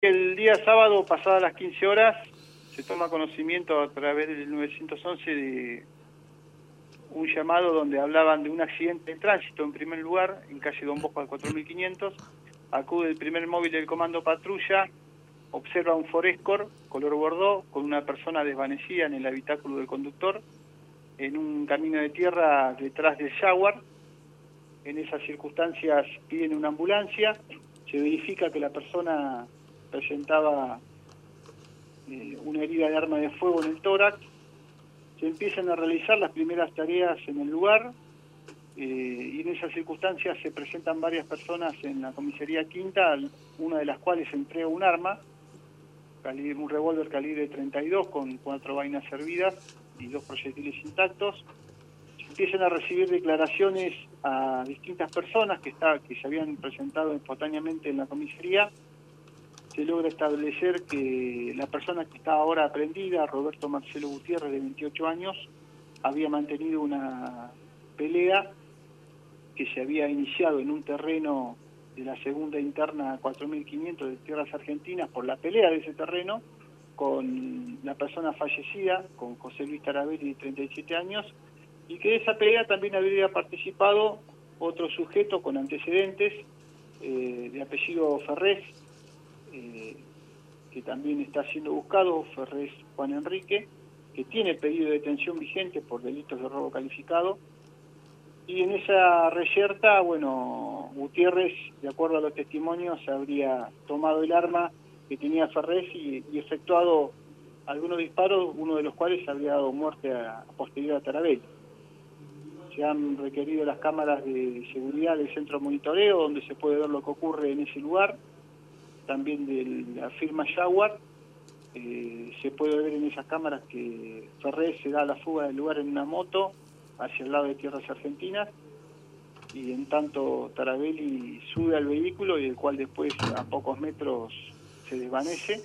El día sábado, pasadas las 15 horas, se toma conocimiento a través del 911 de un llamado donde hablaban de un accidente de tránsito en primer lugar, en calle Don Bosco al 4500. Acude el primer móvil del comando patrulla, observa un Ford Escort color bordó con una persona desvanecida en el habitáculo del conductor, en un camino de tierra detrás del Jaguar. En esas circunstancias piden una ambulancia, se verifica que la persona presentaba una herida de arma de fuego en el tórax. Se empiezan a realizar las primeras tareas en el lugar y en esas circunstancias se presentan varias personas en la comisaría quinta, una de las cuales entrega un arma, un revólver calibre 32 con 4 vainas servidas y 2 proyectiles intactos. Se empiezan a recibir declaraciones a distintas personas que se habían presentado espontáneamente en la comisaría. Se logra establecer que la persona que está ahora aprendida, Roberto Marcelo Gutiérrez, de 28 años, había mantenido una pelea que se había iniciado en un terreno de la segunda interna 4500 de Tierras Argentinas, por la pelea de ese terreno, con la persona fallecida, con José Luis Tarabelli, de 37 años, y que de esa pelea también habría participado otro sujeto con antecedentes, de apellido Ferrés, que también está siendo buscado, Ferrés Juan Enrique, que tiene pedido de detención vigente por delitos de robo calificado. Y en esa reyerta, bueno, Gutiérrez, de acuerdo a los testimonios, habría tomado el arma que tenía Ferrés y efectuado algunos disparos, uno de los cuales habría dado muerte a posterior a Tarabelli. Se han requerido las cámaras de seguridad del centro de monitoreo, donde se puede ver lo que ocurre en ese lugar, también de la firma Jaguar. Se puede ver en esas cámaras que Ferrés se da a la fuga del lugar en una moto hacia el lado de Tierras Argentinas, y en tanto Tarabelli sube al vehículo y el cual después a pocos metros se desvanece.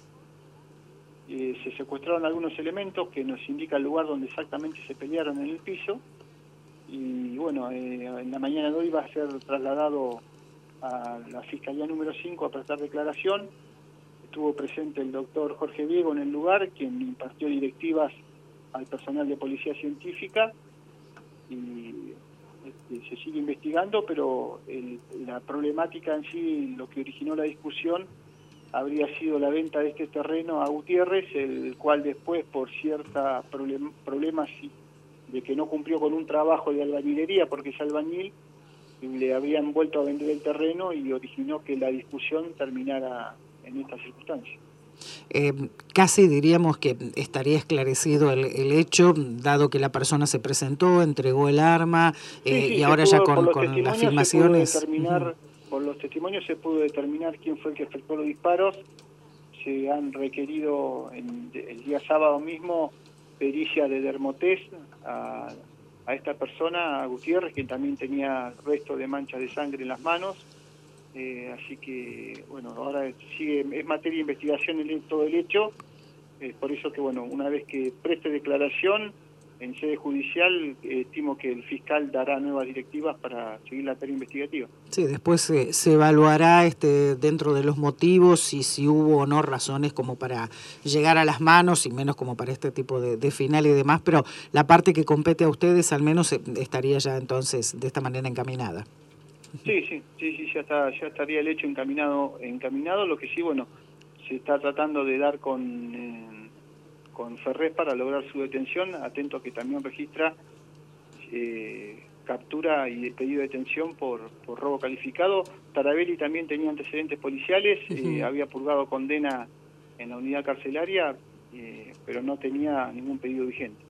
Se secuestraron algunos elementos que nos indican el lugar donde exactamente se pelearon en el piso, y bueno, en la mañana de hoy va a ser trasladado a la Fiscalía número 5 a prestar declaración. Estuvo presente el doctor Jorge Viego en el lugar, quien impartió directivas al personal de policía científica, y se sigue investigando, pero la problemática en sí, lo que originó la discusión, habría sido la venta de este terreno a Gutiérrez, el cual después, por cierta problemas de que no cumplió con un trabajo de albañilería, porque es albañil, le habían vuelto a vender el terreno y originó que la discusión terminara en estas circunstancias. Casi diríamos que estaría esclarecido el hecho, dado que la persona se presentó, entregó el arma, Sí, y ahora ya por los con las testimonios se pudo filmaciones. determinar, por los testimonios se pudo determinar quién fue el que efectuó los disparos. Se han requerido el día sábado mismo pericia de dermotest a esta persona, a Gutiérrez, que también tenía resto de manchas de sangre en las manos. Así que, bueno, ahora es materia de investigación todo el hecho. Por eso que, bueno, una vez que preste declaración en sede judicial, estimo que el fiscal dará nuevas directivas para seguir la tarea investigativa. Sí, después se evaluará dentro de los motivos si hubo o no razones como para llegar a las manos, y menos como para este tipo de final y demás, pero la parte que compete a ustedes al menos estaría ya entonces de esta manera encaminada. Sí, ya estaría el hecho encaminado. Lo que sí, bueno, se está tratando de dar con Ferrés para lograr su detención, atento a que también registra captura y pedido de detención por robo calificado. Tarabelli también tenía antecedentes policiales, había purgado condena en la unidad carcelaria, pero no tenía ningún pedido vigente.